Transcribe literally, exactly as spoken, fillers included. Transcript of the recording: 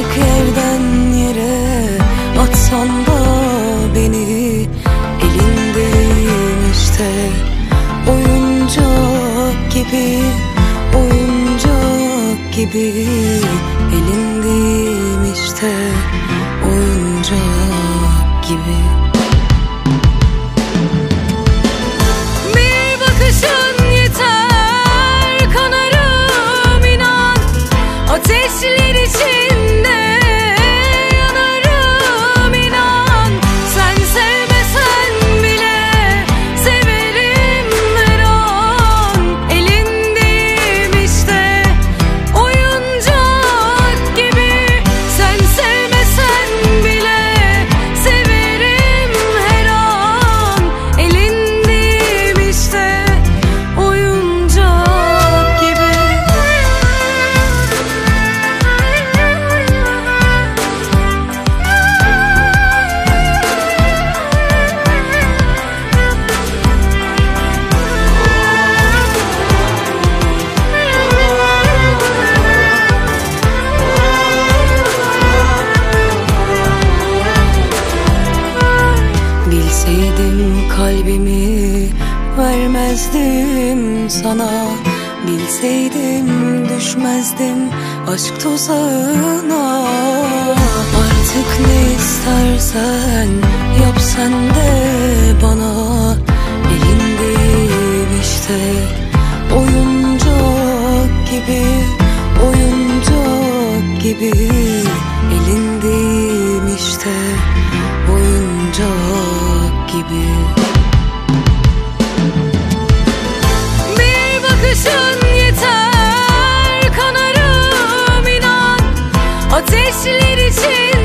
Artık yerden yere atsan da beni, elindeyim işte. Oyuncak gibi, oyuncak gibi, elindeyim işte. Oyuncak gibi. Bir bakışın yeter, kanarım inan. Ateşler içinde yanarım inan. Sen sevmesen bile severim her an. Elindeyim işte, oyuncak gibi. Sen sevmesen bile severim her an. Elindeyim işte, oyuncak gibi. Bilseydim kalbimi vermezdim sana. Bilseydim düşmezdim aşk tuzağına. Artık ne istersen yap sen de bana. Elindeyim işte, oyuncak gibi, oyuncak gibi. Elindeyim işte, oyuncak gibi. Bir bakışın yeter, kanarım inan. Ateşler için